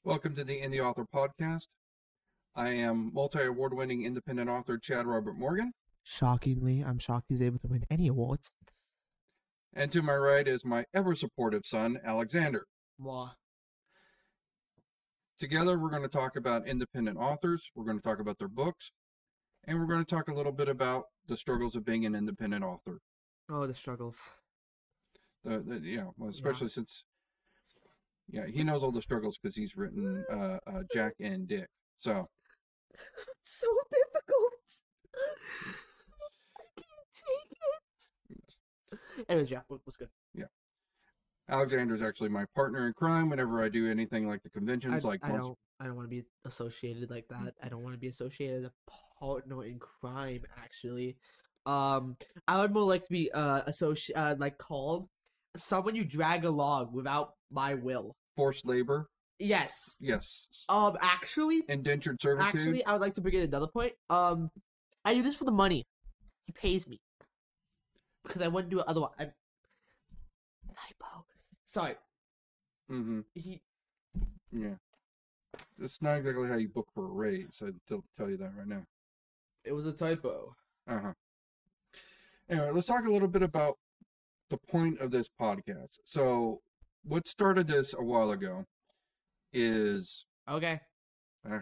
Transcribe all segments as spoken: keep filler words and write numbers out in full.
Welcome to the Indie Author Podcast. I am multi-award winning independent author Chad Robert Morgan. Shockingly, I'm shocked he's able to win any awards. And to my right is my ever-supportive son, Alexander. Mwah. Together, we're going to talk about independent authors, we're going to talk about their books, and we're going to talk a little bit about the struggles of being an independent author. Oh, the struggles. The, the you know, especially yeah. since, yeah, he knows all the struggles because he's written uh, uh, Jack and Dick. So. It's so difficult. I can't take it. Anyways, yeah, what's good? Yeah. Alexander is actually my partner in crime whenever I do anything like the conventions. I, like I once... don't, I don't want to be associated like that. I don't want to be associated as a partner in crime. Actually, um, I would more like to be uh associ- uh like called someone you drag along without my will. Forced labor. Yes. Yes. Um, actually, indentured servitude. Actually, I would like to bring in another point. Um, I do this for the money. He pays me because I wouldn't do it otherwise. I'm... Typo. Sorry. Mm-hmm. He. Yeah. It's not exactly how you book for a raise. I'll tell you that right now. It was a typo. Uh huh. Anyway, let's talk a little bit about the point of this podcast. So, what started this a while ago is okay. Uh,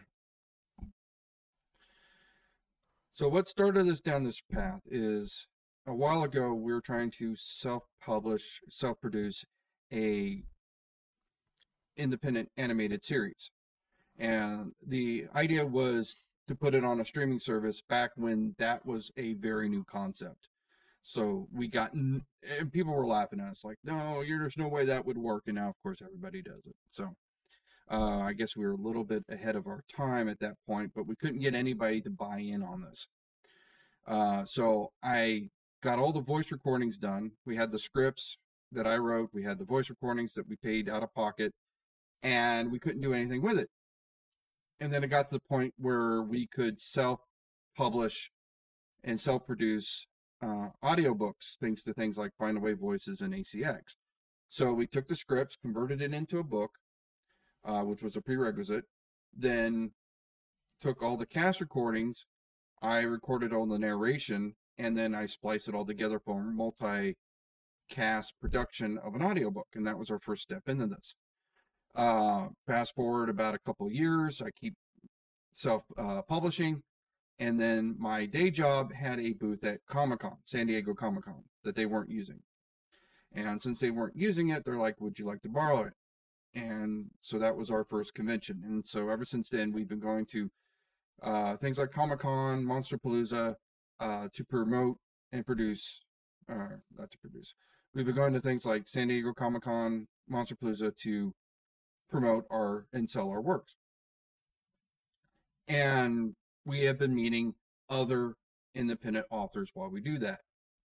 so, what started us down this path is a while ago we were trying to self-publish, self-produce a independent animated series, and the idea was to put it on a streaming service back when that was a very new concept. So we got, and people were laughing at us like, no, you're, there's no way that would work. And now, of course, everybody does it. So uh, I guess we were a little bit ahead of our time at that point, but we couldn't get anybody to buy in on this. Uh, so I got all the voice recordings done. We had the scripts that I wrote. We had the voice recordings that we paid out of pocket, and we couldn't do anything with it. And then it got to the point where we could self-publish and self-produce uh, audiobooks, thanks to things like Findaway Voices and A C X. So we took the scripts, converted it into a book, uh, which was a prerequisite, then took all the cast recordings, I recorded all the narration, and then I spliced it all together for a multi-cast production of an audiobook, and that was our first step into this. Uh, fast forward about a couple years, I keep self-publishing, uh, and then my day job had a booth at Comic-Con, San Diego Comic-Con, that they weren't using. And since they weren't using it, they're like, would you like to borrow it? And so that was our first convention. And so ever since then, we've been going to uh, things like Comic-Con, Monsterpalooza, uh, to promote and produce, uh, not to produce. We've been going to things like San Diego Comic-Con, Monsterpalooza to promote our and sell our works. And we have been meeting other independent authors while we do that.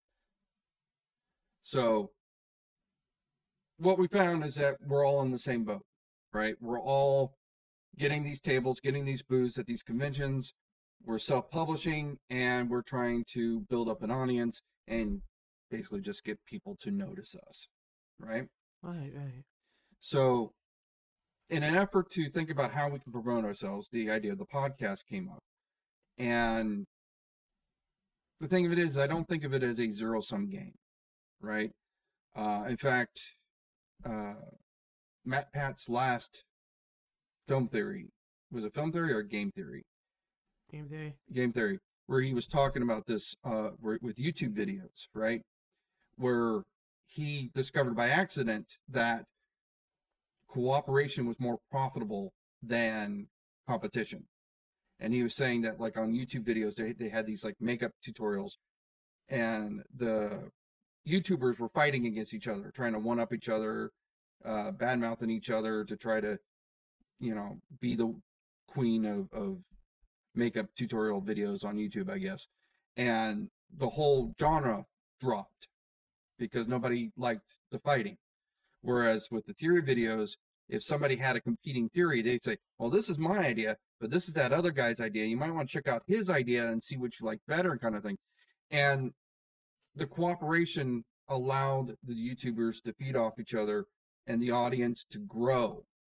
So what we found is that we're all in the same boat, right? We're all getting these tables, getting these booths at these conventions. We're self-publishing, and we're trying to build up an audience and basically just get people to notice us, right? Right, right. So in an effort to think about how we can promote ourselves, the idea of the podcast came up. And the thing of it is, I don't think of it as a zero-sum game, right? Uh, in fact, uh, Matt Pat's last film theory, was it film theory or game theory? Game theory. Game theory, where he was talking about this uh, with YouTube videos, right? Where he discovered by accident that cooperation was more profitable than competition. And he was saying that, like, on YouTube videos, they they had these like makeup tutorials, and the YouTubers were fighting against each other, trying to one up each other, uh, bad mouthing each other to try to, you know, be the queen of, of makeup tutorial videos on YouTube, I guess. And the whole genre dropped because nobody liked the fighting. Whereas with the theory videos, if somebody had a competing theory, they'd say, well, this is my idea, but this is that other guy's idea. You might want to check out his idea and see what you like better, kind of thing. And the cooperation allowed the YouTubers to feed off each other and the audience to grow,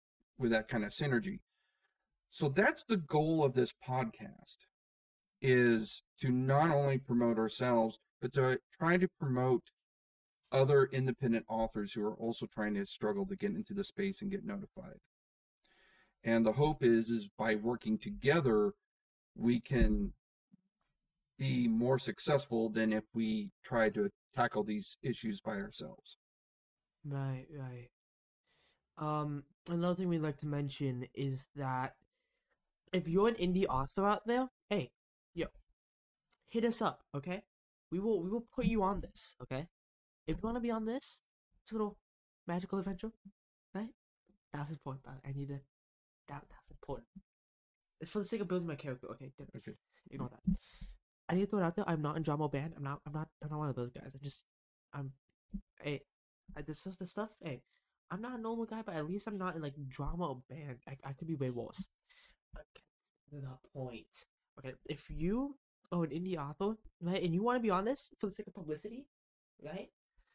with that kind of synergy. So that's the goal of this podcast, is to not only promote ourselves, but to try to promote other independent authors who are also trying to struggle to get into the space and get notified. And the hope is, is by working together, we can be more successful than if we try to tackle these issues by ourselves. Right, right. Um, another thing we'd like to mention is that if you're an indie author out there, hey, yo, hit us up, okay? We will we will put you on this, okay? If you want to be on this, this little magical adventure, right? That was important, but I need to. That that's important. It's for the sake of building my character. Okay, don't- Okay. ignore that. I need to throw it out there. I'm not in drama band. I'm not. I'm not. I'm not one of those guys. I just. I'm. Hey, I, this stuff. This stuff. Hey, I'm not a normal guy, but at least I'm not in like drama or band. I I could be way worse. Okay, the point. Okay, if you are an indie author, right, and you want to be on this for the sake of publicity, right?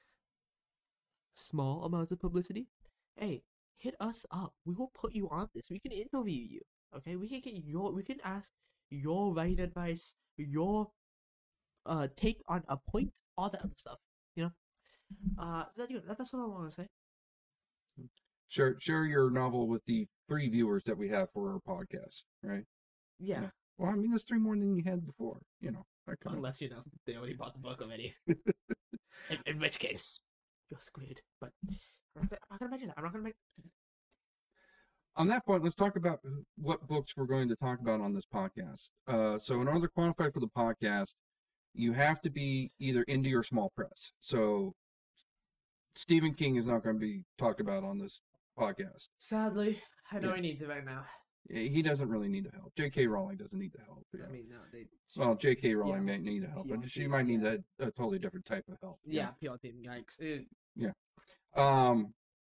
Small amounts of publicity. Hey, hit us up. We will put you on this. We can interview you. Okay, we can get your. We can ask your writing advice, your uh take on a point, all that other stuff. You know. Uh, that, you know, that, that's what I want to say. Share share your novel with the three viewers that we have for our podcast, right? Yeah. Yeah. Well, I mean, there's three more than you had before. You know, that kind of. Unless you know they already bought the book already. in, in which case, you're screwed. But I'm not, gonna- I'm not gonna mention that. I'm not gonna make. On that point, let's talk about what books we're going to talk about on this podcast. Uh, so, in order to qualify for the podcast, you have to be either indie or small press. So, Stephen King is not going to be talked about on this podcast. Sadly, I know Yeah. he needs it right now. He doesn't really need the help. J K. Rowling doesn't need the help. Yeah. I mean, no, they. Well, J K. Rowling Yeah. might need the help, Yeah, but she yeah, might need yeah. a, a totally different type of help. Yeah, P L team, yikes. Uh, Um.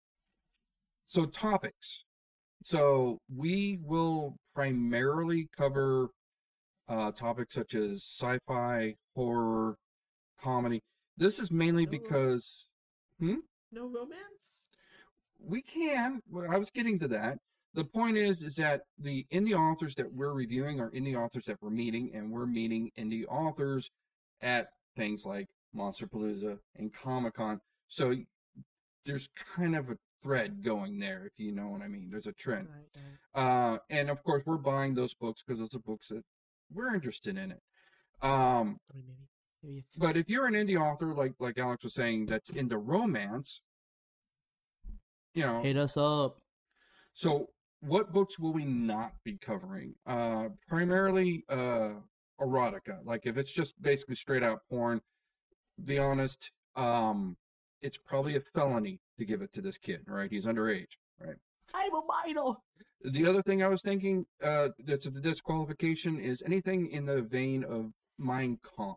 So topics. So we will primarily cover uh, topics such as sci-fi, horror, comedy. This is mainly No. because No romance? we can. Well, I was getting to that. The point is, is that the indie authors that we're reviewing are indie authors that we're meeting, and we're meeting indie authors at things like Monsterpalooza and Comic-Con. So there's kind of a thread going there, if you know what I mean. There's a trend. Right, right. Uh, and of course, we're buying those books because those are books that we're interested in it. Um, I mean, maybe. Maybe if, but if you're an indie author, like like Alex was saying, that's into romance, you know, hit us up. so what books will we not be covering? Uh, primarily uh, erotica. Like if it's just basically straight out porn, be honest, um, it's probably a felony to give it to this kid, right? He's underage, right? I'm a minor. The other thing I was thinking uh, that's a disqualification is anything in the vein of Mein Kampf.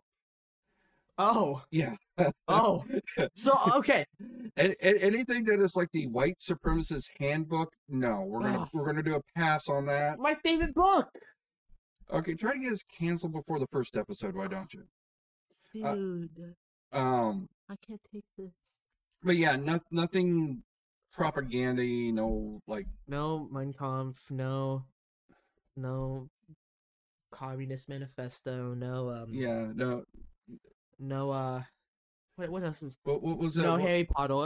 Oh. Yeah. Oh. So, okay. And, and anything that is like the white supremacist handbook, no, we're gonna Ugh. we're gonna do a pass on that. My favorite book. Okay, try to get us canceled before the first episode, why don't you? Dude. Um, I can't take this. but yeah, no, nothing propaganda, no like No Mein Kampf, no. No. Communist Manifesto, no, um. yeah, no. No, uh. What, what else is. What, what was that? No one, Harry Potter.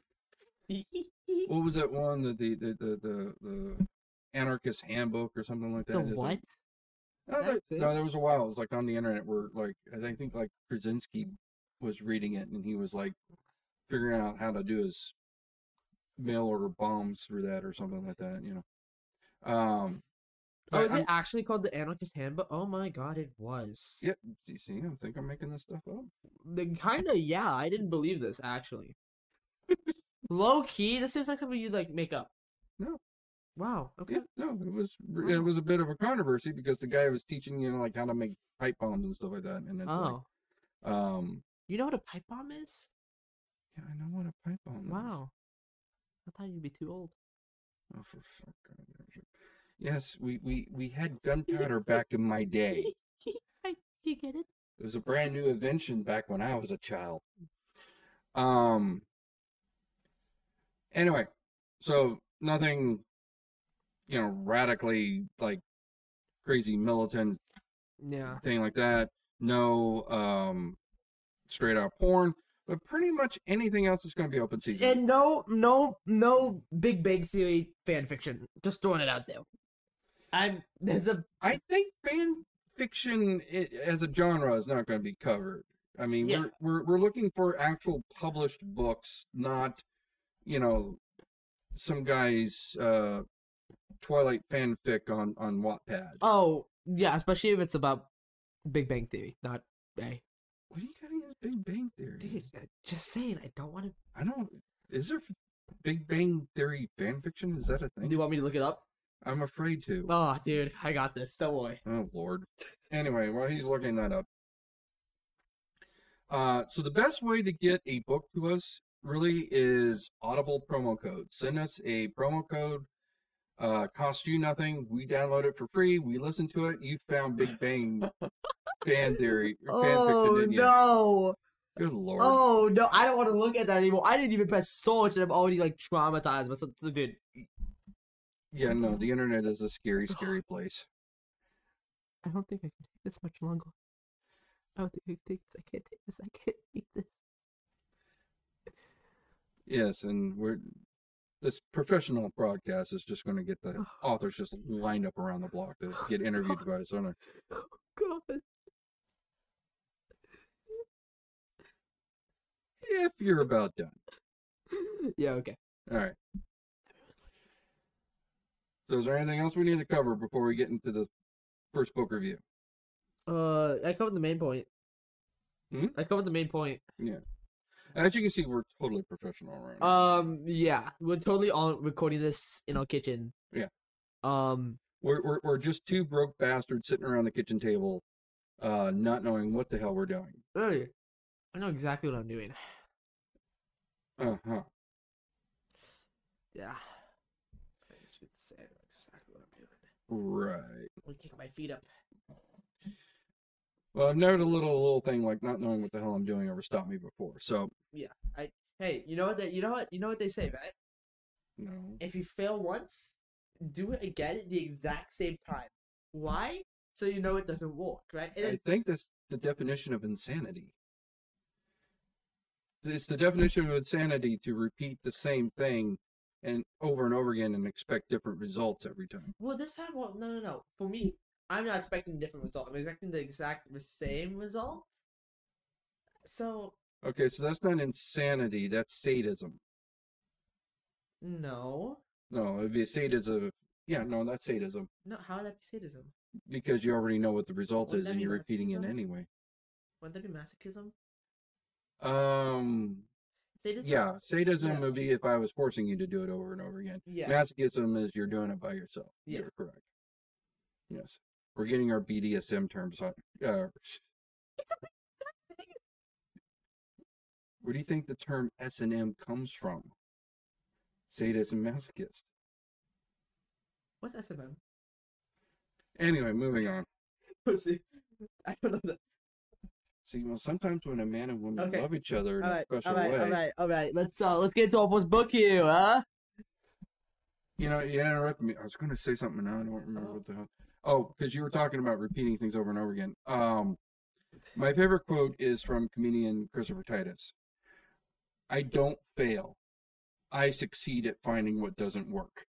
what was that one? The the the the, the, the anarchist handbook or something like that? The Is it- what? No, That there, good? no, there was a while. It was like on the internet where, like, I think like Krasinski was reading it and he was like figuring out how to do his mail order bombs through that or something like that. You know. Um. Oh, but is it I'm- actually called the Anarchist Handbook? Oh my god, it was. Yeah. You see, I think I'm making this stuff up. The kind of yeah, I didn't believe this actually. Low key, this seems like something you'd like make up. No. Wow. Okay. Yeah, no, it was it was a bit of a controversy because the guy was teaching you know like how to make pipe bombs and stuff like that, and it's Oh, like, um, you know what a pipe bomb is? yeah, I know what a pipe bomb is. Wow. I thought you'd be too old. Oh, for fuck. Yes, we we we had gunpowder back in my day. I, you get it? It was a brand new invention back when I was a child. Um. Anyway, so nothing you know, radically like crazy militant Yeah. thing like that. No um, straight out porn, but pretty much anything else is going to be open season. And no, no, no Big Bang Theory fan fiction. Just throwing it out there. I'm there's a I think fan fiction i- as a genre is not going to be covered. I mean, Yeah. we're, we're we're looking for actual published books, not, you know, some guy's uh, Twilight fanfic on on Wattpad. oh yeah, especially if it's about Big Bang Theory, not A. What do you got against Big Bang Theory? Dude, uh, just saying, I don't want to. I don't. Is there Big Bang Theory fan fiction? Is that a Do thing? you want me to look it up? I'm afraid to. Oh, dude, I got this. Don't worry. Oh Lord. Anyway, while he's looking that up, uh, so the best way to get a book to us really is Audible promo code. Send us a promo code. Uh, cost you nothing. We download it for free. We listen to it. You found Big Bang fan theory, fan fiction, Oh didn't you? no! Good Lord. Oh no! I don't want to look at that anymore. I didn't even press search, and I'm already like traumatized. But so, so, dude, Yeah, no, the internet is a scary, scary place. I don't think I can take this much longer. I don't think I can take this. I can't take this. I can't take this. Yes, and we're this professional broadcast is just going to get the authors just lined up around the block to get interviewed by us on a Oh God. if you're about done. Yeah. Okay. All right. So is there anything else we need to cover before we get into the first book review? Uh, I covered the main point. Hmm? I covered the main point. As you can see, we're totally professional right now. Um, yeah, we're totally on recording this in our kitchen. Yeah. Um, We're, we're we're just two broke bastards sitting around the kitchen table, uh, not knowing what the hell we're doing. Hey, I know exactly what I'm doing. Uh huh. Yeah. I should say I know exactly what I'm doing. Right. Let me kick my feet up. Well, I've never had a little little thing like not knowing what the hell I'm doing ever stopped me before. So Hey, you know what? They, you know what? You know what they say, right? no. If you fail once, do it again at the exact same time. Why? So you know it doesn't work, right? And I then, think that's the definition of insanity. It's the definition of insanity to repeat the same thing and over and over again and expect different results every time. well, this time, well, no, no, no. For me, I'm not expecting a different result. I'm expecting the exact same result. So Okay, so that's not insanity. That's sadism. no, No, it'd be sadism. Yeah, no, that's sadism no. How would that be sadism? because you already know what the result Wouldn't is that and be you're repeating it masochism? anyway. Wouldn't that be masochism? Um, Sadism. yeah, sadism Yeah. would be if I was forcing you to do it over and over again. Yeah. Masochism is you're doing it by yourself. Yeah. You're correct. Yes, we're getting our B D S M terms on. Uh, It's a thing. where do you think the term S and M comes from? Sadist and masochist. What's S M M? Anyway, moving on. See, I don't know that. See, well, sometimes when a man and woman Okay. love each other in All a right, special all right, way, all right, all right. Let's uh, let's get into our first book here, huh? you know, you interrupted me. I was going to say something now. I don't remember Oh. what the hell. Oh, because you were talking about repeating things over and over again. Um, my favorite quote is from comedian Christopher Titus. I don't fail. I succeed at finding what doesn't work.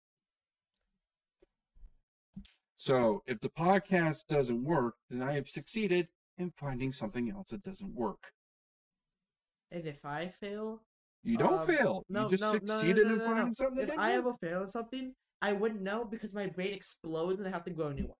So if the podcast doesn't work, then I have succeeded in finding something else that doesn't work. And if I fail, You don't Um, fail. no, you just no, no, no, succeeded no, in no, finding no. something that if didn't I work. ever fail at something, I wouldn't know because my brain explodes and I have to grow a new one.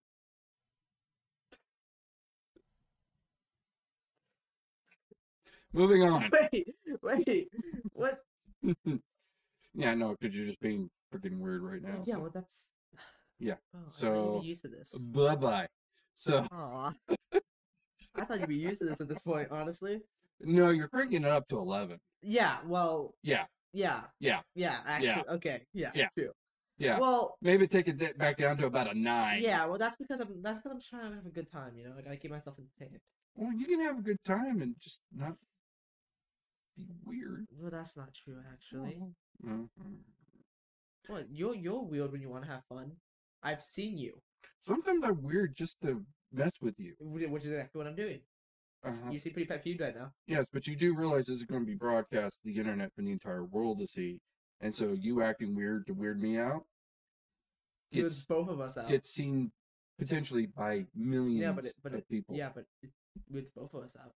Moving on. Wait, wait, what? Yeah, no, because you're just being freaking weird right now. yeah, so. well, that's. Yeah, Oh, I thought so- you'd be used to this. Bye bye. So Aw. I thought you'd be used to this at this point, honestly. no, you're cranking it up to eleven. Yeah, well, Yeah, yeah, yeah, yeah, actually, okay, yeah, Yeah. true. yeah. Well, Maybe take it th- back down to about a nine. yeah, well, that's because I'm that's because I'm trying to have a good time, you know. I gotta keep myself entertained. Well, you can have a good time and just not be weird. Well, that's not true, actually. Mhm. Well, you're you're weird when you want to have fun. I've seen you, Sometimes I'm weird just to mess with you. wh- which is exactly what I'm doing. Uh-huh. You seem pretty pet peeved right now. Yes, but you do realize this is going to be broadcast to the internet for the entire world to see, and so you acting weird to weird me out With gets both of us out. gets seen potentially by millions yeah, but it, but of it, people. yeah, but it, with both of us out.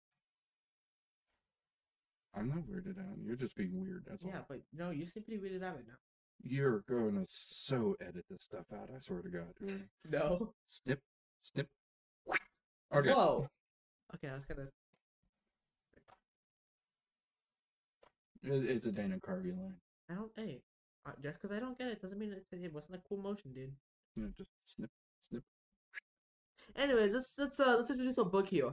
I'm not weirded out. You're just being weird. That's Yeah, all. but no, you seem pretty weirded out right now. You're going to so edit this stuff out. I swear to God. No. Snip, snip. Okay. Whoa. Okay, I was kind of. It- It's a Dana Carvey line. I don't. Hey, uh, just because I don't get it doesn't mean it, it wasn't a cool motion, dude. You know, just snip, snip. Anyways, let's let's uh let's introduce our book here.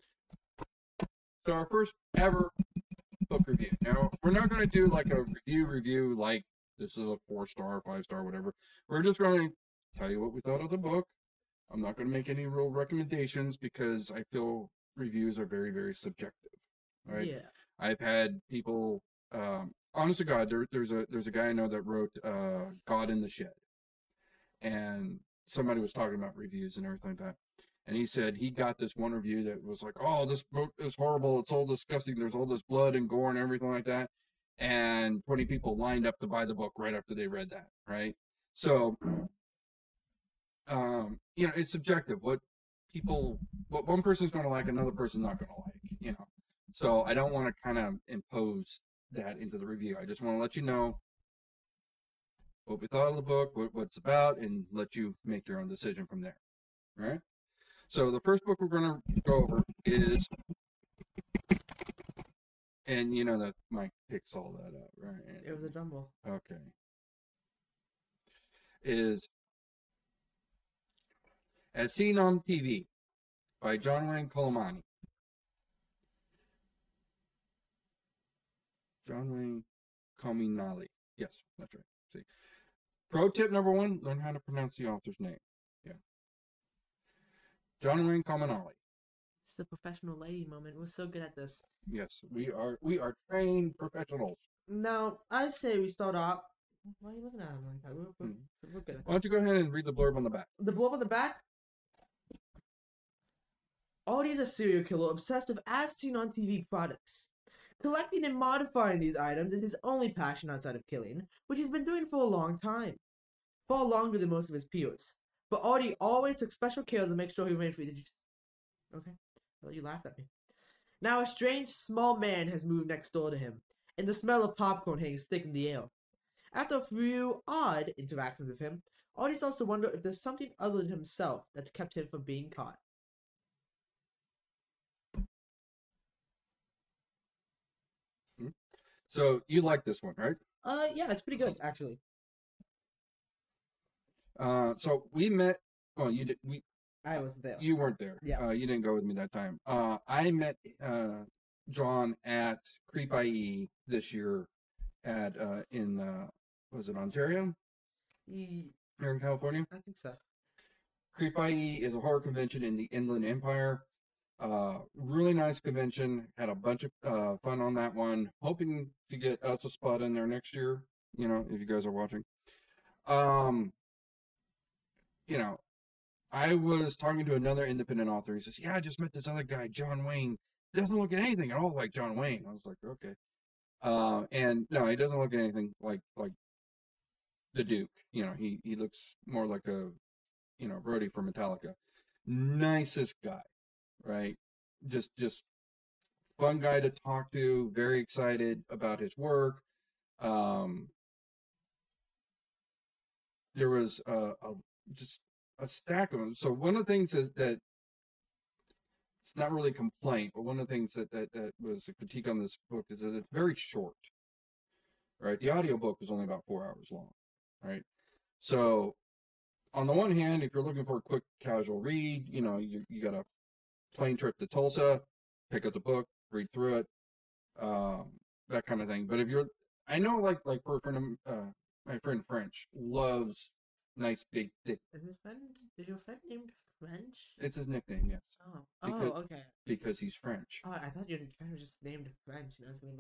So our first ever book review. Now we're not going to do like a review review like this is a four star, five star, whatever. We're just going to tell you what we thought of the book. I'm not going to make any real recommendations because I feel reviews are very very subjective. Right? Yeah. I've had people. Um, honest to God, there, there's a there's a guy I know that wrote uh, God in the Shed, and somebody was talking about reviews and everything like that. And he said he got this one review that was like, "Oh, this book is horrible. It's all disgusting. There's all this blood and gore and everything like that." And twenty people lined up to buy the book right after they read that. Right? So, um, you know, it's subjective. What people, what one person's going to like, another person's not going to like. You know, so I don't want to kind of impose that into the review. I just want to let you know what we thought of the book, what, what it's about, and let you make your own decision from there. All right? So the first book we're going to go over is, and you know that Mike picks all that up, right? It was a drum roll. Okay. Is As Seen on T V by John Wayne Colamani. John Wayne Cominali. Yes, that's right. See. Pro tip number one, learn how to pronounce the author's name. Yeah. John Wayne Cominali. It's the professional lady moment. We're so good at this. Yes, we are we are trained professionals. Now, I say we start off. Why are you looking at him like that? We're, we're, Hmm. we're good at Why don't you go ahead and read the blurb on the back? The blow on the back. Artie is a serial killer obsessed with as seen on T V products. Collecting and modifying these items is his only passion outside of killing, which he's been doing for a long time. Far longer than most of his peers. But Artie always took special care to make sure he remained free. Did you just... Okay. I thought you laughed at me. Now a strange small man has moved next door to him, and the smell of popcorn hangs thick in the air. After a few odd interactions with him, Artie starts to wonder if there's something other than himself that's kept him from being caught. So you like this one, right? Uh, yeah, it's pretty good, actually. Uh, so we met. Well, you did. We I wasn't there. you weren't there. Yeah. Uh, you didn't go with me that time. Uh, I met uh John at Creep I E this year at uh in uh was it Ontario Ye- here in California. I think so. Creep I E is a horror convention in the Inland Empire. Uh, really nice convention. Had a bunch of uh, fun on that one. Hoping to get us a spot in there next year. You know, if you guys are watching. Um, you know, I was talking to another independent author. He says, "Yeah, I just met this other guy, John Wayne. Doesn't look at anything at all like John Wayne." I was like, "Okay." Uh, and no, he doesn't look at anything like like the Duke. You know, he he looks more like a you know Brody from Metallica. Nicest guy. Right? Just just fun guy to talk to, very excited about his work. Um there was a, a just a stack of them. So one of the things is that it's not really a complaint, but one of the things that, that, that was a critique on this book is that it's very short. Right? The audiobook was only about four hours long. Right? So on the one hand, if you're looking for a quick casual read, you know, you you got a plane trip to Tulsa, pick up the book, read through it, um, that kind of thing. But if you're, I know, like like for a friend, of, uh, my friend French loves nice big thick. Is his friend? Is your friend named French? It's his nickname, yes, Oh. Because- Oh, okay. because he's French. Oh, I thought your friend was just named French. You know, it's gonna be like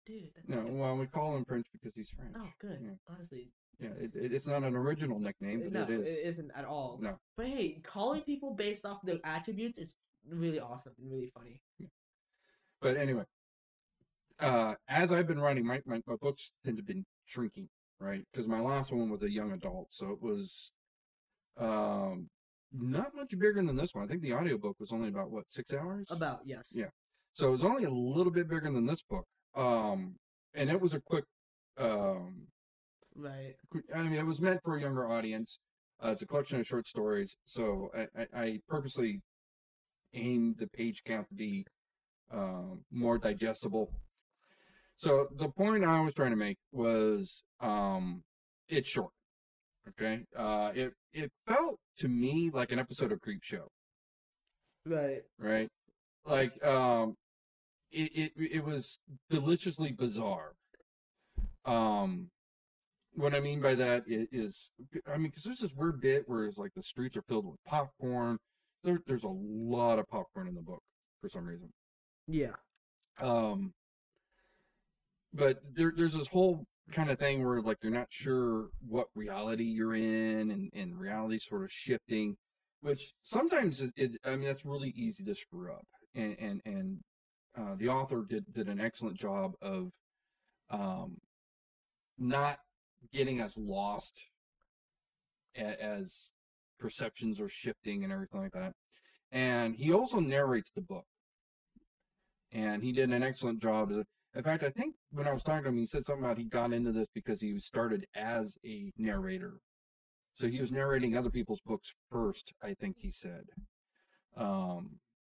dude. That's No, good. well, we call him French because he's French. Oh, good. Yeah, Honestly, yeah. It, it, it's not an original nickname, but no, it is. it isn't at all. No. But hey, calling people based off their attributes is really awesome and really funny. But anyway, uh, as I've been writing, my, my, my books tend to have been shrinking, right? Because my last one was a young adult, so it was um, not much bigger than this one. I think the audiobook was only about, what, six hours? About, yes. Yeah. So it was only a little bit bigger than this book. Um, and it was a quick, um, Right. quick, I mean, it was meant for a younger audience. Uh, it's a collection of short stories. So I, I, I purposely aimed the page count to be um, more digestible. So the point I was trying to make was um, it's short. Okay. Uh, it, it felt to me like an episode of Creep Show. Right. Right. Like, um, it, it, it was deliciously bizarre. Um, what I mean by that is, is I mean, because there's this weird bit where it's like the streets are filled with popcorn. There, there's a lot of popcorn in the book for some reason. Yeah. Um, but there, there's this whole kind of thing where like you're not sure what reality you're in, and, and reality sort of shifting, which sometimes is, is I mean, that's really easy to screw up. And and and uh, the author did did an excellent job of um, not getting us lost a, as perceptions are shifting and everything like that. And he also narrates the book, and he did an excellent job. In fact, I think when I was talking to him, he said something about he got into this because he started as a narrator. So he was narrating other people's books first, I think he said. Um,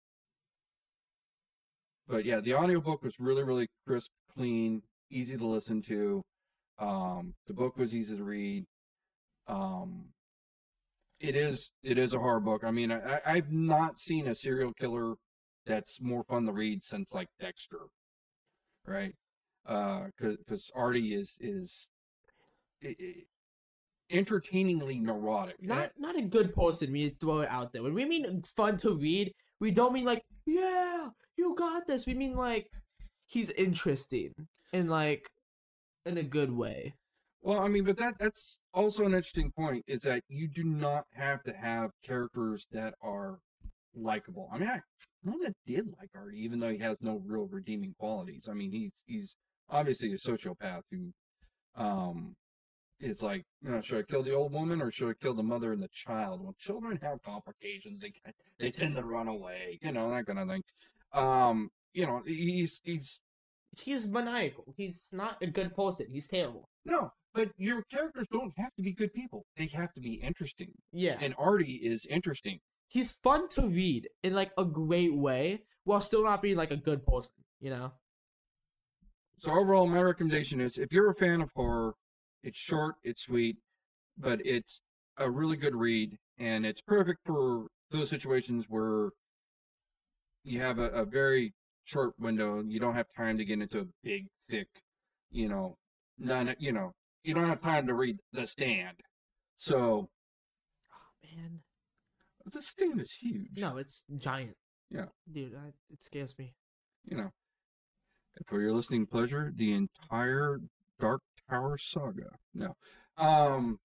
but yeah, the audiobook was really, really crisp, clean, easy to listen to. Um, the book was easy to read. Um, it is it is a horror book. I mean, I, I've not seen a serial killer that's more fun to read since like Dexter, right? Uh, because Artie is is it, it, entertainingly neurotic. Not not a good person. We throw it out there. When we mean fun to read, we don't mean like, yeah, you got this. We mean like he's interesting in like in a good way. Well, I mean, but that that's also an interesting point, is that you do not have to have characters that are likable. I mean, I kind of did like Artie, even though he has no real redeeming qualities. I mean, he's he's obviously a sociopath who um is like, you know, should I kill the old woman or should I kill the mother and the child? Well, children have complications. They they tend to run away, you know, that kind of thing. Um, you know, he's he's He's maniacal. He's not a good person. He's terrible. no, but your characters don't have to be good people. They have to be interesting. Yeah. And Artie is interesting. He's fun to read in like a great way while still not being like a good person, you know? So overall, my recommendation is, if you're a fan of horror, it's short, it's sweet, but it's a really good read, and it's perfect for those situations where you have a, a very short window, and you don't have time to get into a big, thick, you know, none, you know, you don't have time to read The Stand. So, Oh man. The Stand is huge. No, it's giant. Yeah. Dude, I, it scares me. You know, and for your listening pleasure, the entire Dark Tower saga. No, um,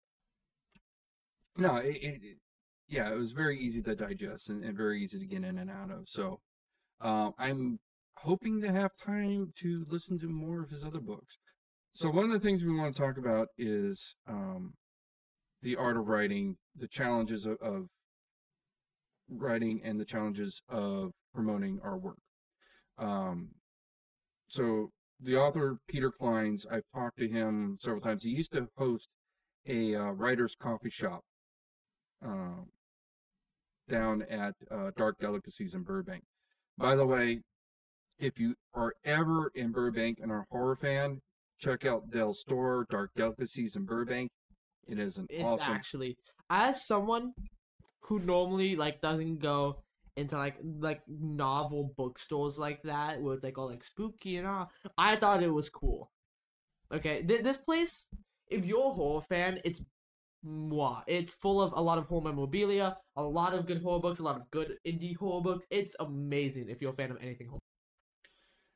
no, it, it, it yeah, it was very easy to digest and, and very easy to get in and out of. So, uh, I'm hoping to have time to listen to more of his other books. So one of the things we want to talk about is um, the art of writing, the challenges of, of writing, and the challenges of promoting our work. Um, so the author, Peter Clines, I've talked to him several times. He used to host a uh, writer's coffee shop um, down at uh, Dark Delicacies in Burbank. By the way, if you are ever in Burbank and are a horror fan, check out Dell's store, Dark Delicacies in Burbank. It is an It's awesome... actually, as someone who normally like doesn't go into like like novel bookstores like that with like all like spooky and all, I thought it was cool. Okay, Th- this place, if you're a horror fan, it's mwah. It's full of a lot of horror memorabilia, a lot of good horror books, a lot of good indie horror books. It's amazing if you're a fan of anything horror.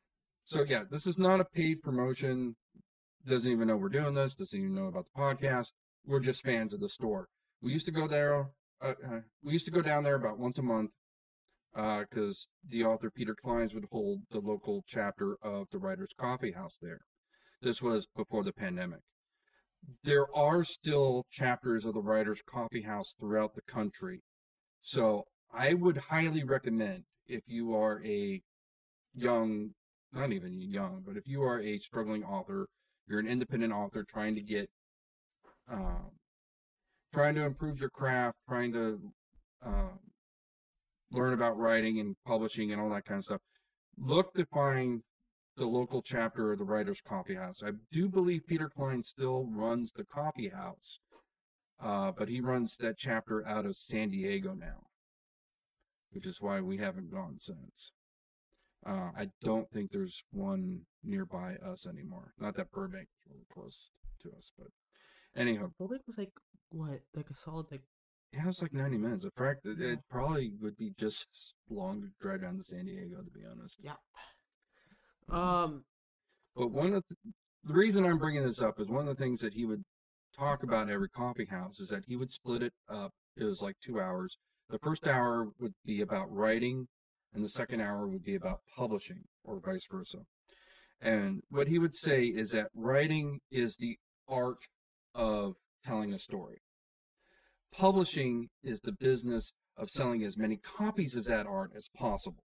So yeah, this is not a paid promotion. Doesn't even know we're doing this. Doesn't even know about the podcast. We're just fans of the store. We used to go there. Uh, uh, we used to go down there about once a month because uh, the author Peter Clines would hold the local chapter of the Writers Coffee House there. This was before the pandemic. There are still chapters of the Writers Coffee House throughout the country. So I would highly recommend, if you are a young, not even young, but if you are a struggling author, you're an independent author trying to get, um, trying to improve your craft, trying to um, learn about writing and publishing and all that kind of stuff, look to find the local chapter of the Writers Coffee House. I do believe Peter Klein still runs the coffee house, uh, but he runs that chapter out of San Diego now, which is why we haven't gone since. Uh, I don't think there's one nearby us anymore. Not that Burbank is really close to us, but anyhow. Burbank was like, what, like a solid, like... Yeah, it was like ninety minutes. In fact, it, it probably would be just long to drive down to San Diego, to be honest. Yeah. Um, But one of the, the reason I'm bringing this up is one of the things that he would talk about every coffee house is that he would split it up. It was like two hours. The first hour would be about writing, and the second hour would be about publishing, or vice versa. And what he would say is that writing is the art of telling a story. Publishing is the business of selling as many copies of that art as possible.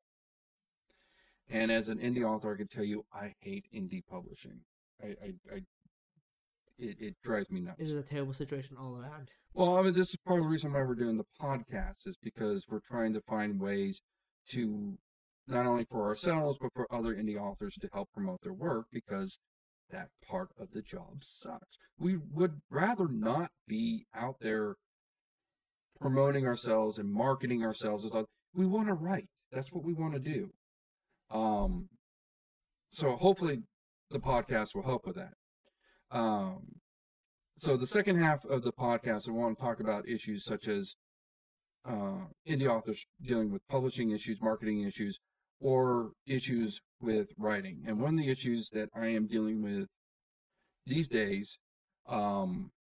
And as an indie author, I can tell you, I hate indie publishing. I, I, I it, it drives me nuts. This is a terrible situation all around. Well, I mean, this is part of the reason why we're doing the podcast, is because we're trying to find ways to, not only for ourselves, but for other indie authors to help promote their work, because that part of the job sucks. We would rather not be out there promoting ourselves and marketing ourselves. We want to write. That's what we want to do. Um, so hopefully the podcast will help with that. Um, so the second half of the podcast, I want to talk about issues such as uh, indie authors dealing with publishing issues, marketing issues, or issues with writing. And one of the issues that I am dealing with these days um,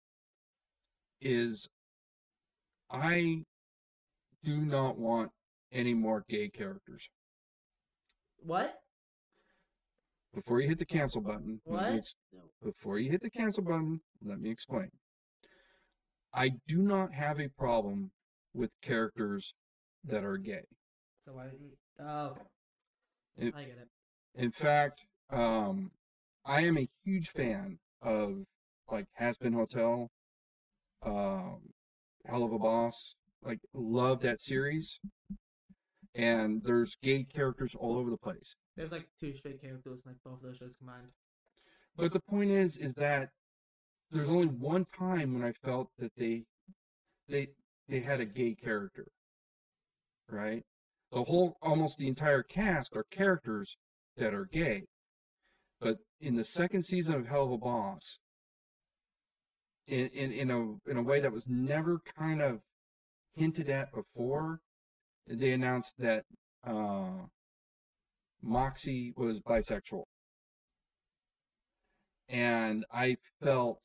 is I do not want any more gay characters. What? Before you hit the cancel button, What? Ex- before you hit the cancel button, let me explain. I do not have a problem with characters that are gay. So why? Oh, it, I get it. In fact, um, I am a huge fan of like Has Been Hotel, um, Hell of a Boss. Like, love that series. And there's gay characters all over the place. There's like two straight characters in like both of those shows combined. But the point is, is that there's only one time when I felt that they, they, they had a gay character, right? The whole, almost the entire cast are characters that are gay. But in the second season of Hell of a Boss, in in, in a in a way that was never kind of hinted at before, they announced that uh, Moxie was bisexual. And I felt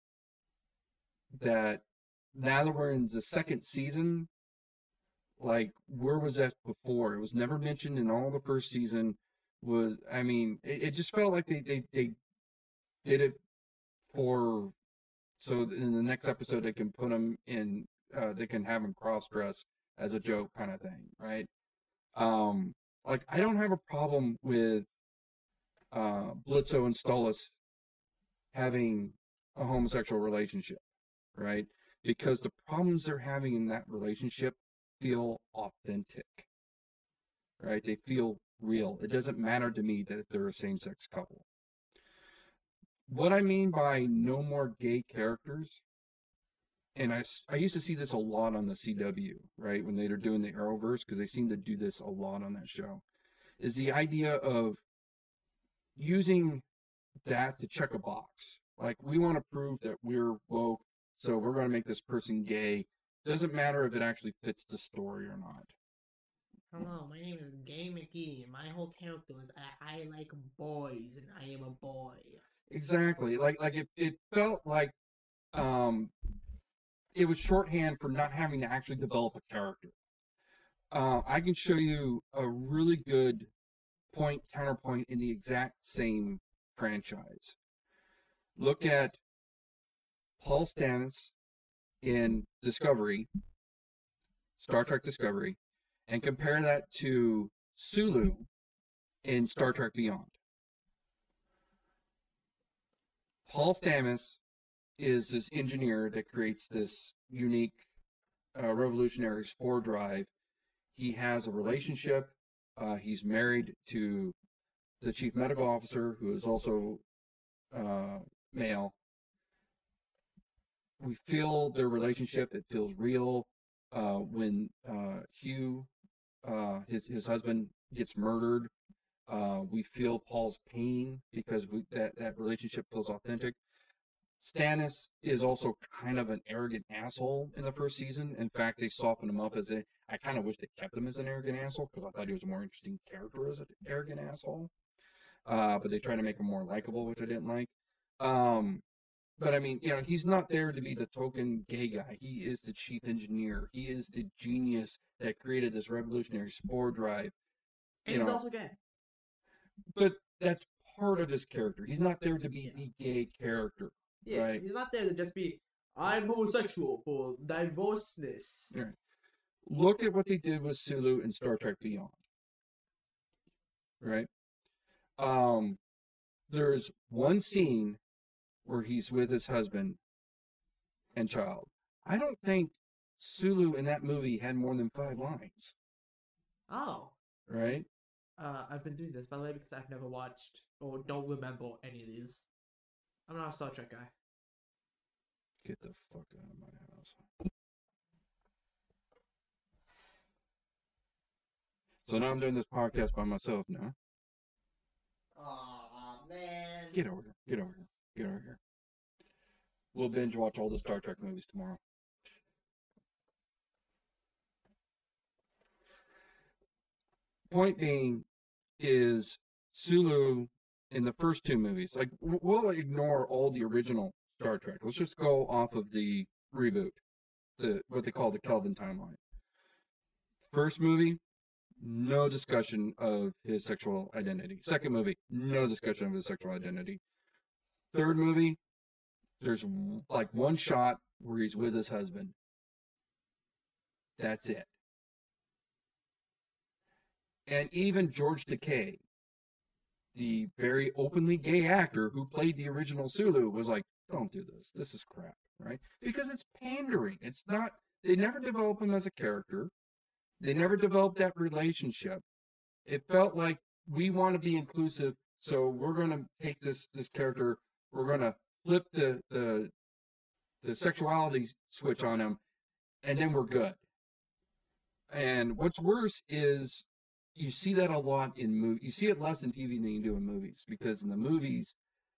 that now that we're in the second season, like, where was that before? It was never mentioned in all the first season. Was I mean, it, it just felt like they, they, they did it for, so in the next episode they can put them in, uh, they can have them cross-dress as a joke kind of thing, right? Um, like, I don't have a problem with uh, Blitzo and Stolas having a homosexual relationship, right? Because the problems they're having in that relationship feel authentic, right? They feel real. It doesn't matter to me that they're a same-sex couple. What I mean by no more gay characters, and I, I used to see this a lot on the C W, right, when they were doing the Arrowverse, because they seem to do this a lot on that show, is the idea of using that to check a box. Like, we want to prove that we're woke, so we're going to make this person gay. Doesn't matter if it actually fits the story or not. Hello, my name is Gay McGee. My whole character is I, I like boys and I am a boy. Exactly. Like like it, it felt like um it was shorthand for not having to actually develop a character. Uh, I can show you a really good point counterpoint in the exact same franchise. Look at Paul Stamets in Discovery, Star Trek Discovery, and compare that to Sulu in Star Trek Beyond. Paul Stamets is this engineer that creates this unique, uh, revolutionary spore drive. He has a relationship. Uh, he's married to the chief medical officer, who is also uh, male. We feel their relationship. It feels real. Uh, when uh, Hugh, uh, his his husband, gets murdered, uh, we feel Paul's pain because we, that that relationship feels authentic. Stannis is also kind of an arrogant asshole in the first season. In fact, they softened him up as a. I kind of wish they kept him as an arrogant asshole because I thought he was a more interesting character as an arrogant asshole. Uh, but they try to make him more likable, which I didn't like. Um, but I mean, you know, he's not there to be the token gay guy. He is the chief engineer. He is the genius that created this revolutionary spore drive. And he's know. also gay. But that's part of his character. He's not there to be the gay character. Yeah, right? He's not there to just be, I'm homosexual for diverseness. Right. Look at what they did with Sulu in Star Trek Beyond. Right? Um, there's one scene where he's with his husband and child. I don't think Sulu in that movie had more than five lines. Oh. Right? Uh, I've been doing this, by the way, because I've never watched or don't remember any of these. I'm not a Star Trek guy. Get the fuck out of my house. So now I'm doing this podcast by myself now. Aw, man. Get over here. Get over here. Get over here. We'll binge watch all the Star Trek movies tomorrow. Point being is Sulu in the first two movies. Like, we'll ignore all the original Star Trek. Let's just go off of the reboot, the what they call the Kelvin timeline. First movie, no discussion of his sexual identity. Second movie, no discussion of his sexual identity. Third movie, there's like one shot where he's with his husband. That's it. And even George Takei, the very openly gay actor who played the original Sulu, was like, don't do this. This is crap, right? Because it's pandering. It's not, they never develop him as a character. They never developed that relationship. It felt like we want to be inclusive, so we're going to take this this character, we're going to flip the, the the sexuality switch on him, and then we're good. And what's worse is you see that a lot in movies. You see it less in T V than you do in movies, because in the movies,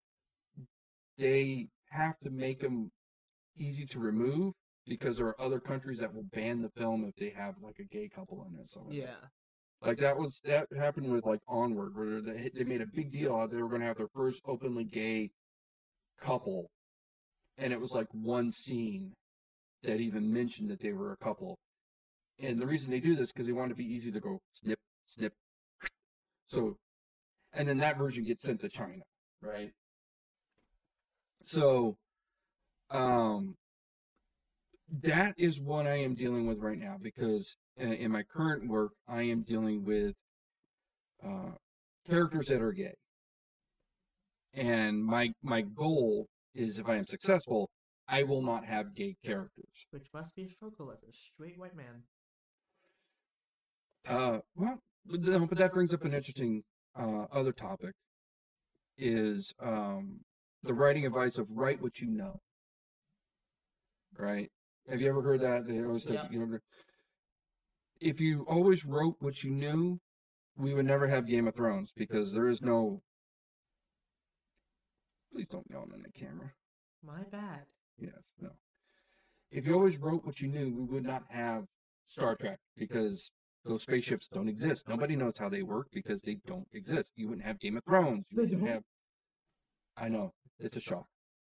they have to make them easy to remove, because there are other countries that will ban the film if they have like a gay couple in it. So yeah, like that was that happened with like Onward, where they they made a big deal out they were going to have their first openly gay couple, and it was like one scene that even mentioned that they were a couple. And the reason they do this because they want it to be easy to go snip, snip. So, and then that version gets sent to China, right? So, um, that is what I am dealing with right now, because in my current work, I am dealing with uh, characters that are gay. And my my goal is, if I am successful, I will not have gay characters. Which must be a struggle as a straight white man. Uh, well, but that brings up an interesting uh, other topic, is um, the writing advice of write what you know. Right? Have you ever heard that? They always yeah. take, you know, if you always wrote what you knew, we would never have Game of Thrones, because there is no. Please don't yell in the camera. My bad. Yes, no. If you always wrote what you knew, we would not have Star Trek, because Those spaceships don't exist. Nobody knows how they work because they don't exist. You wouldn't have Game of Thrones. You They wouldn't don't? have. I know, it's a shock.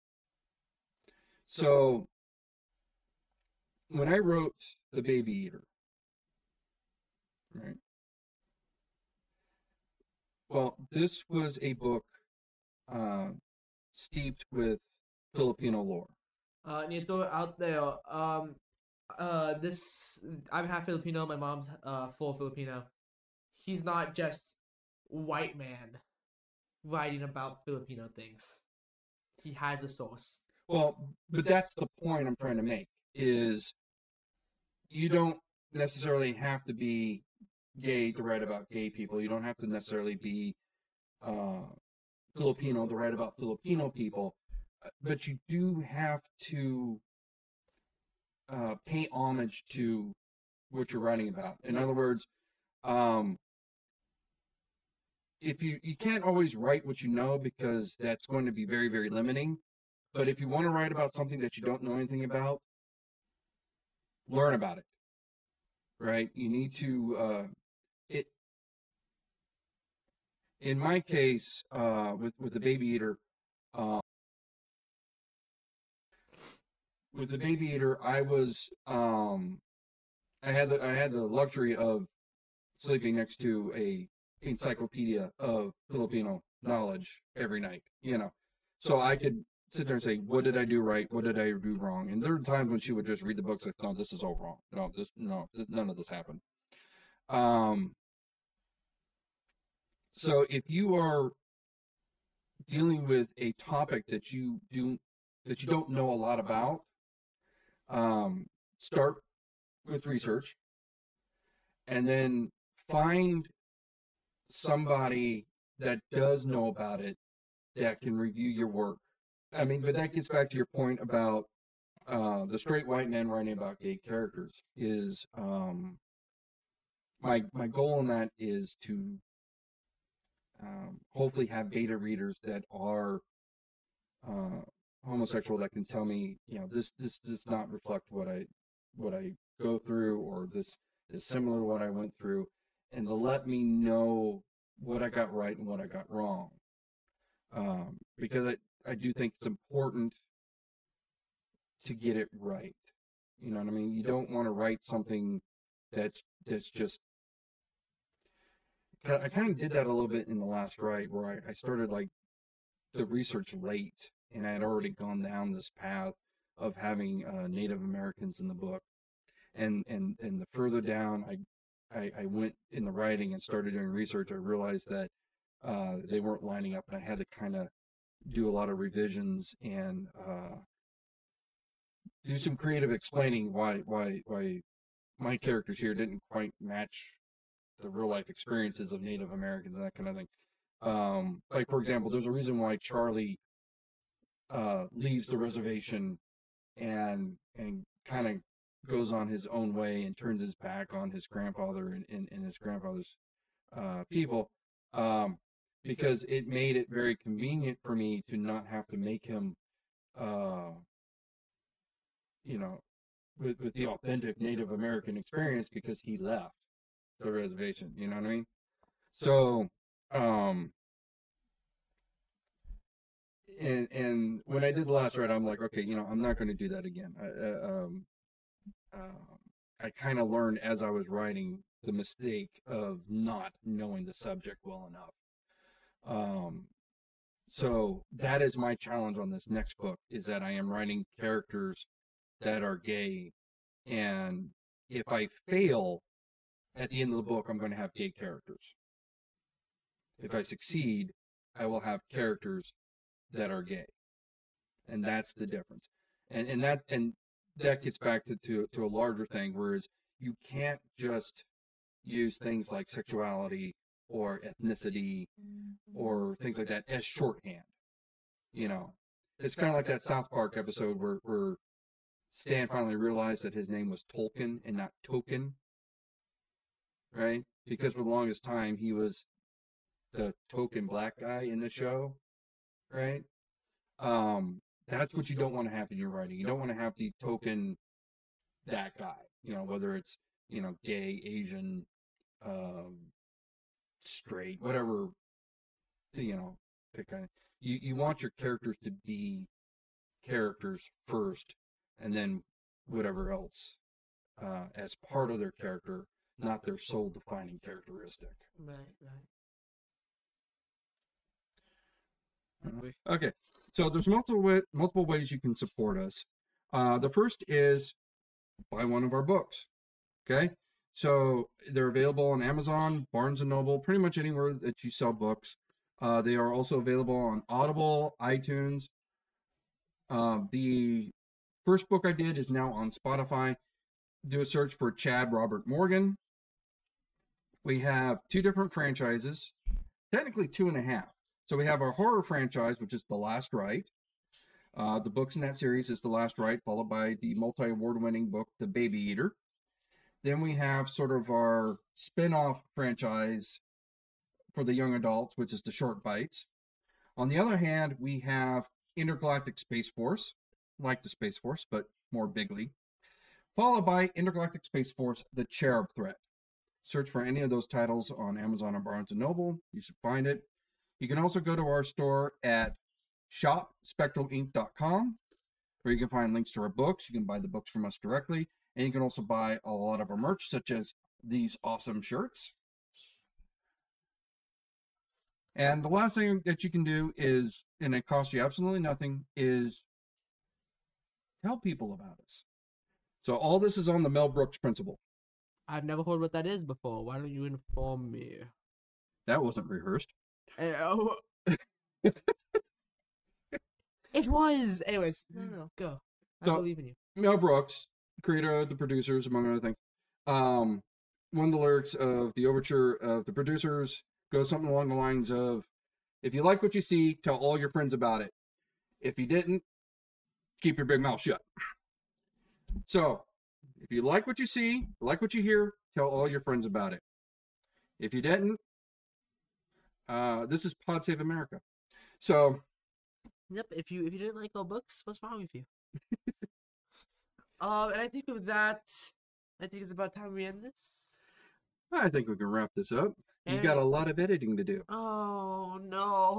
So when I wrote The Baby Eater, right? Well, this was a book uh, steeped with Filipino lore. Uh, and you throw it out there. Um, uh, this I'm half Filipino. My mom's uh full Filipino. He's not just white man writing about Filipino things. He has a source. Well, but that's the point I'm trying to make, is you don't necessarily have to be gay to write about gay people. You don't have to necessarily be uh, Filipino to write about Filipino people. But you do have to uh, pay homage to what you're writing about. In other words, um, if you, you can't always write what you know, because that's going to be very, very limiting. But if you want to write about something that you don't know anything about, learn about it. Right? You need to, uh, it, in my case, uh, with, with the Baby Eater, uh, with the Baby Eater, I was, um, I had the, I had the luxury of sleeping next to a encyclopedia of Filipino knowledge every night, you know, so I could sit there and say, what did I do right? What did I do wrong? And there were times when she would just read the books like, no, this is all wrong. No, this, no, this, none of this happened. Um, so if you are dealing with a topic that you do, that you don't know a lot about, um, start with research, and then find somebody that does know about it that can review your work. I mean, but that gets back to your point about uh, the straight white man writing about gay characters. Is um, my my goal in that is to um, hopefully have beta readers that are uh, homosexual that can tell me, you know, this this does not reflect what I what I go through, or this is similar to what I went through, and to let me know what I got right and what I got wrong. Um, because I, I do think it's important to get it right. You know what I mean? You don't want to write something that's that's just. I kind of did that a little bit in the last write, where I, I started like the research late, and I had already gone down this path of having uh, Native Americans in the book, and and and the further down I, I I went in the writing and started doing research, I realized that uh, they weren't lining up, and I had to kind of do a lot of revisions and uh, do some creative explaining why why why my characters here didn't quite match the real life experiences of Native Americans and that kind of thing. Um, like for example, there's a reason why Charlie uh, leaves the reservation and and kind of goes on his own way and turns his back on his grandfather and, and, and his grandfather's uh, people, um, because it made it very convenient for me to not have to make him, uh, you know, with, with the authentic Native American experience, because he left the reservation. You know what I mean? So, um, and and when I did the last write, I'm like, okay, you know, I'm not going to do that again. I, uh, um, uh, I kind of learned as I was writing the mistake of not knowing the subject well enough. Um, so that is my challenge on this next book, is that I am writing characters that are gay, and if I fail at the end of the book, I'm going to have gay characters. If I succeed, I will have characters that are gay, and that's the difference. And and that and that gets back to, to to a larger thing, whereas you can't just use things like sexuality or ethnicity or things like that as shorthand. You know, it's kind of like that South Park episode where where Stan finally realized that his name was Tolkien and not Token, right? Because for the longest time he was the token black guy in the show, right? Um, that's what you don't want to have in your writing. You don't want to have the token that guy, you know, whether it's, you know, gay, Asian, um, straight, whatever, you know, pick kind of, you, you want your characters to be characters first, and then whatever else uh, as part of their character, not their sole defining characteristic. Right, right. Okay, so there's multiple way, multiple ways you can support us. Uh, the first is buy one of our books. Okay, so they're available on Amazon, Barnes and Noble, pretty much anywhere that you sell books. Uh, they are also available on Audible, iTunes. Uh, the first book I did is now on Spotify. Do a search for Chad Robert Morgan. We have two different franchises, technically two and a half. So we have our horror franchise, which is The Last Rite. Uh, the books in that series is The Last Rite, followed by the multi-award winning book, The Baby Eater. Then we have sort of our spin-off franchise for the young adults, which is The Short Bites. On the other hand, we have Intergalactic Space Force, like the Space Force, but more bigly. Followed by Intergalactic Space Force, The Cherub Threat. Search for any of those titles on Amazon or Barnes and Noble. You should find it. You can also go to our store at shop spectral ink dot com, where you can find links to our books. You can buy the books from us directly, and you can also buy a lot of our merch, such as these awesome shirts. And the last thing that you can do is, and it costs you absolutely nothing, is tell people about us. So all this is on the Mel Brooks principle. I've never heard what that is before. Why don't you inform me? That wasn't rehearsed. Uh, it was. Anyways, no, no, no, go. I So- believe in you. Mel Brooks, creator of The Producers, among other things. Um, one of the lyrics of the overture of The Producers goes something along the lines of, if you like what you see, tell all your friends about it. If you didn't, keep your big mouth shut. So, if you like what you see, like what you hear, tell all your friends about it. If you didn't, uh, this is Pod Save America. So, Yep. If you if you didn't like our books, what's wrong with you? um, and I think with that, I think it's about time we end this. I think we can wrap this up. You And- got a lot of editing to do. Oh no.